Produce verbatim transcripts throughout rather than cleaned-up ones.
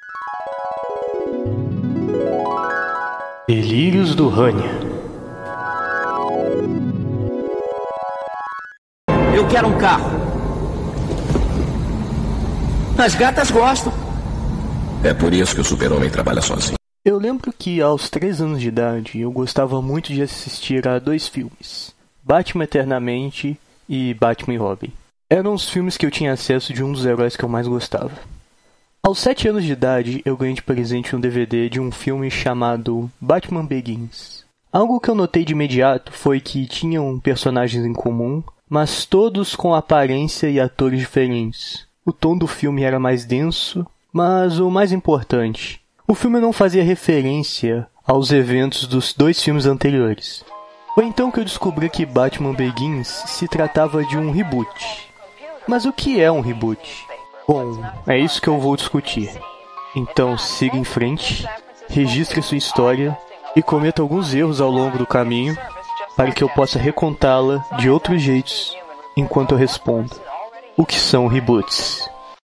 Delírios do Rania. Eu quero um carro. As gatas gostam. É por isso que o super-homem trabalha sozinho. Eu lembro que aos três anos de idade eu gostava muito de assistir a dois filmes, Batman Eternamente e Batman e Robin. Eram os filmes que eu tinha acesso de um dos heróis que eu mais gostava. Aos sete anos de idade eu ganhei de presente um D V D de um filme chamado Batman Begins. Algo que eu notei de imediato foi que tinham personagens em comum, mas todos com aparência e atores diferentes. O tom do filme era mais denso, mas o mais importante, o filme não fazia referência aos eventos dos dois filmes anteriores. Foi então que eu descobri que Batman Begins se tratava de um reboot. Mas o que é um reboot? Bom, é isso que eu vou discutir. Então siga em frente, registre sua história e cometa alguns erros ao longo do caminho para que eu possa recontá-la de outros jeitos enquanto eu respondo. O que são reboots?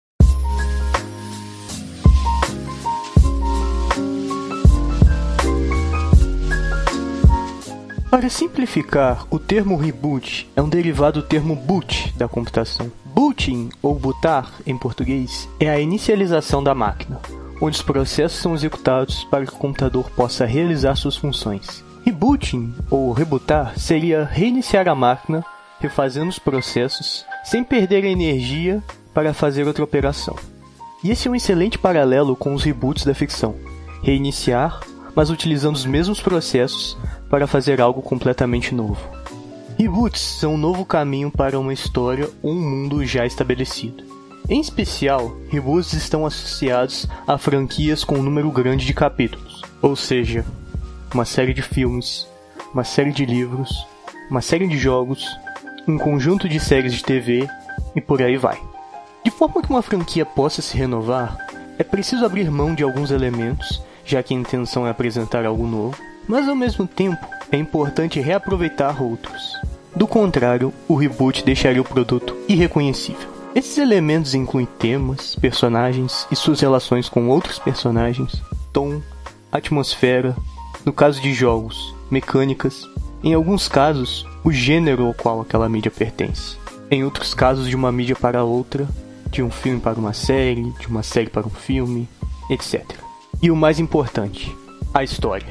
Para simplificar, o termo reboot é um derivado do termo boot da computação. Booting, ou bootar em português, é a inicialização da máquina, onde os processos são executados para que o computador possa realizar suas funções. Rebooting, ou rebootar, seria reiniciar a máquina, refazendo os processos, sem perder a energia para fazer outra operação. E esse é um excelente paralelo com os reboots da ficção. Reiniciar, mas utilizando os mesmos processos para fazer algo completamente novo. Reboots são um novo caminho para uma história ou um mundo já estabelecido. Em especial, reboots estão associados a franquias com um número grande de capítulos, ou seja, uma série de filmes, uma série de livros, uma série de jogos, um conjunto de séries de T V e por aí vai. De forma que uma franquia possa se renovar, é preciso abrir mão de alguns elementos, já que a intenção é apresentar algo novo, mas ao mesmo tempo é importante reaproveitar outros. Do contrário, o reboot deixaria o produto irreconhecível. Esses elementos incluem temas, personagens e suas relações com outros personagens, tom, atmosfera, no caso de jogos, mecânicas, em alguns casos, o gênero ao qual aquela mídia pertence, em outros casos de uma mídia para outra, de um filme para uma série, de uma série para um filme, etcétera. E o mais importante, a história.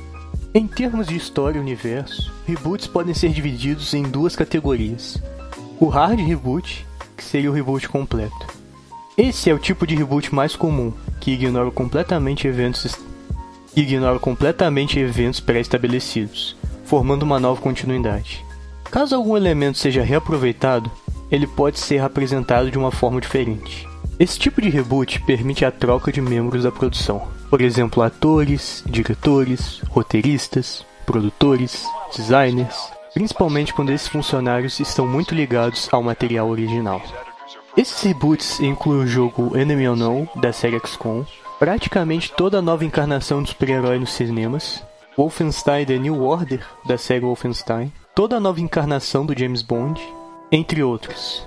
Em termos de história e universo, reboots podem ser divididos em duas categorias. O hard reboot, que seria o reboot completo. Esse é o tipo de reboot mais comum, que ignora completamente eventos, que ignora completamente eventos pré-estabelecidos, formando uma nova continuidade. Caso algum elemento seja reaproveitado, ele pode ser apresentado de uma forma diferente. Esse tipo de reboot permite a troca de membros da produção. Por exemplo, atores, diretores, roteiristas, produtores, designers, principalmente quando esses funcionários estão muito ligados ao material original. Esses reboots incluem o jogo Enemy Unknown, da série X COM, praticamente toda a nova encarnação do super-herói nos cinemas, Wolfenstein The New Order, da série Wolfenstein, toda a nova encarnação do James Bond, entre outros.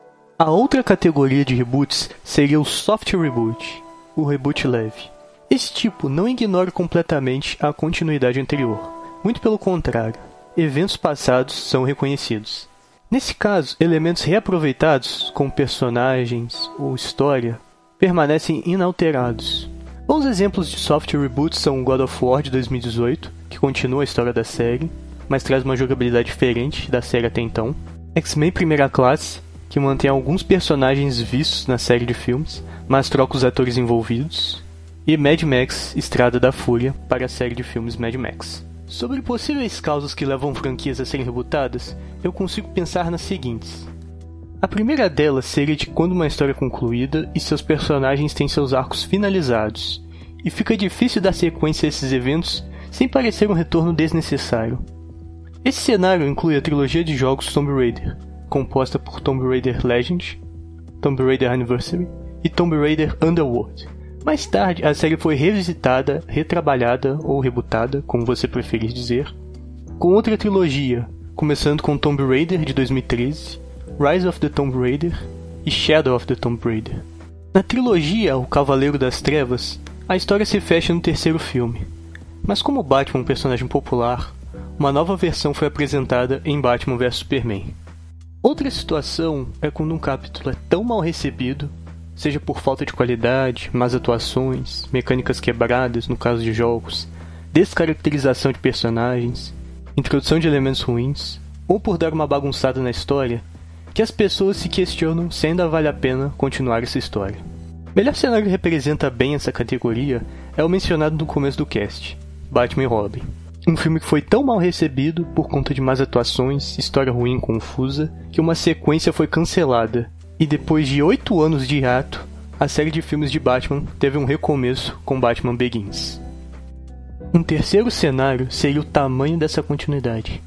A outra categoria de reboots seria o soft reboot, o reboot leve. Esse tipo não ignora completamente a continuidade anterior, muito pelo contrário, eventos passados são reconhecidos. Nesse caso, elementos reaproveitados, como personagens ou história, permanecem inalterados. Bons exemplos de soft reboots são God of War de dois mil e dezoito, que continua a história da série, mas traz uma jogabilidade diferente da série até então. X-Men Primeira Classe, que mantém alguns personagens vistos na série de filmes, mas troca os atores envolvidos. E Mad Max Estrada da Fúria para a série de filmes Mad Max. Sobre possíveis causas que levam franquias a serem rebootadas, eu consigo pensar nas seguintes. A primeira delas seria de quando uma história é concluída e seus personagens têm seus arcos finalizados, e fica difícil dar sequência a esses eventos sem parecer um retorno desnecessário. Esse cenário inclui a trilogia de jogos Tomb Raider, composta por Tomb Raider Legend, Tomb Raider Anniversary e Tomb Raider Underworld. Mais tarde, a série foi revisitada, retrabalhada ou rebootada, como você preferir dizer, com outra trilogia, começando com Tomb Raider de dois mil e treze, Rise of the Tomb Raider e Shadow of the Tomb Raider. Na trilogia O Cavaleiro das Trevas, a história se fecha no terceiro filme. Mas como Batman é um personagem popular, uma nova versão foi apresentada em Batman versus Superman. Outra situação é quando um capítulo é tão mal recebido, seja por falta de qualidade, más atuações, mecânicas quebradas no caso de jogos, descaracterização de personagens, introdução de elementos ruins, ou por dar uma bagunçada na história, que as pessoas se questionam se ainda vale a pena continuar essa história. O melhor cenário que representa bem essa categoria é o mencionado no começo do cast, Batman e Robin. Um filme que foi tão mal recebido por conta de más atuações, história ruim e confusa, que uma sequência foi cancelada, e depois de oito anos de hiato, a série de filmes de Batman teve um recomeço com Batman Begins. Um terceiro cenário seria o tamanho dessa continuidade.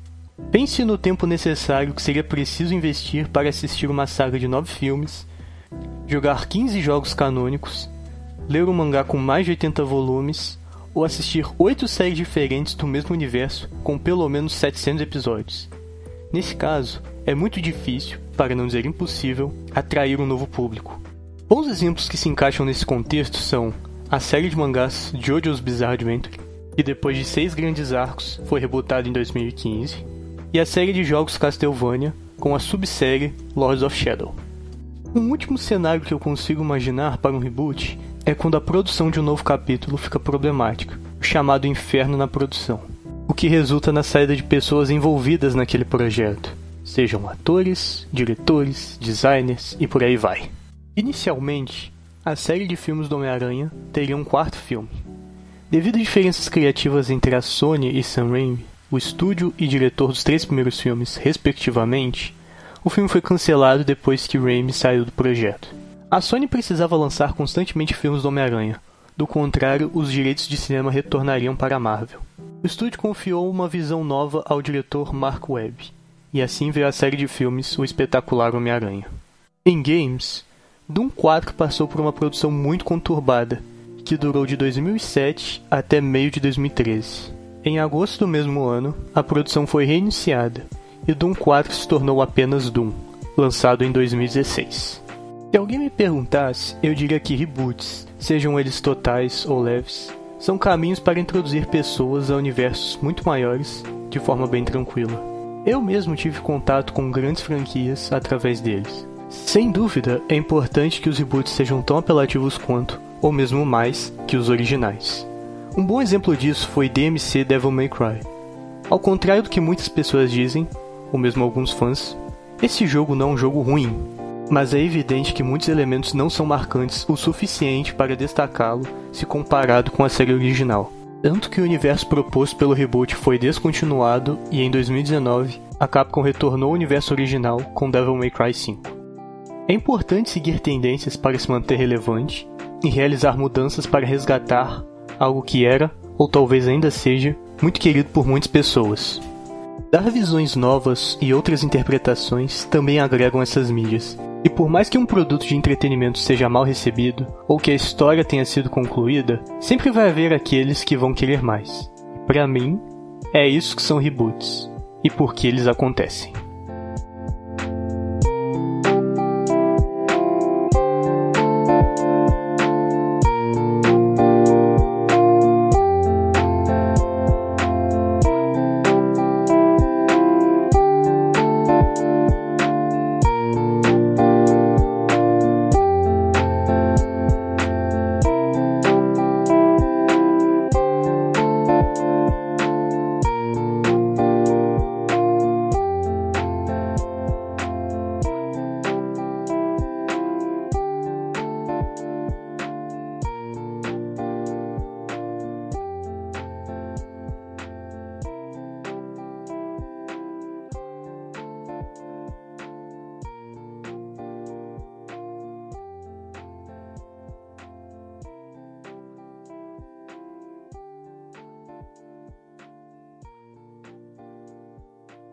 Pense no tempo necessário que seria preciso investir para assistir uma saga de nove filmes, jogar quinze jogos canônicos, ler um mangá com mais de oitenta volumes, ou assistir oito séries diferentes do mesmo universo com pelo menos setecentos episódios. Nesse caso, é muito difícil, para não dizer impossível, atrair um novo público. Bons exemplos que se encaixam nesse contexto são a série de mangás JoJo's Bizarre Adventure, que depois de seis grandes arcos foi rebootada em dois mil e quinze, e a série de jogos Castlevania, com a subsérie Lords of Shadow. Um último cenário que eu consigo imaginar para um reboot é quando a produção de um novo capítulo fica problemática, o chamado inferno na produção, o que resulta na saída de pessoas envolvidas naquele projeto, sejam atores, diretores, designers e por aí vai. Inicialmente, a série de filmes do Homem-Aranha teria um quarto filme. Devido a diferenças criativas entre a Sony e Sam Raimi, o estúdio e diretor dos três primeiros filmes, respectivamente, o filme foi cancelado depois que Raimi saiu do projeto. A Sony precisava lançar constantemente filmes do Homem-Aranha, do contrário, os direitos de cinema retornariam para a Marvel. O estúdio confiou uma visão nova ao diretor Mark Webb, e assim veio a série de filmes O Espetacular Homem-Aranha. Em games, Doom quatro passou por uma produção muito conturbada, que durou de dois mil e sete até meio de dois mil e treze. Em agosto do mesmo ano, a produção foi reiniciada, e Doom quatro se tornou apenas Doom, lançado em dois mil e dezesseis. Se alguém me perguntasse, eu diria que reboots, sejam eles totais ou leves, são caminhos para introduzir pessoas a universos muito maiores de forma bem tranquila. Eu mesmo tive contato com grandes franquias através deles. Sem dúvida, é importante que os reboots sejam tão apelativos quanto, ou mesmo mais, que os originais. Um bom exemplo disso foi D M C Devil May Cry. Ao contrário do que muitas pessoas dizem, ou mesmo alguns fãs, esse jogo não é um jogo ruim, mas é evidente que muitos elementos não são marcantes o suficiente para destacá-lo se comparado com a série original. Tanto que o universo proposto pelo reboot foi descontinuado e em dois mil e dezenove a Capcom retornou ao universo original com Devil May Cry cinco. É importante seguir tendências para se manter relevante e realizar mudanças para resgatar algo que era, ou talvez ainda seja, muito querido por muitas pessoas. Dar visões novas e outras interpretações também agregam essas mídias. E por mais que um produto de entretenimento seja mal recebido, ou que a história tenha sido concluída, sempre vai haver aqueles que vão querer mais. Pra mim, é isso que são reboots, e por que eles acontecem.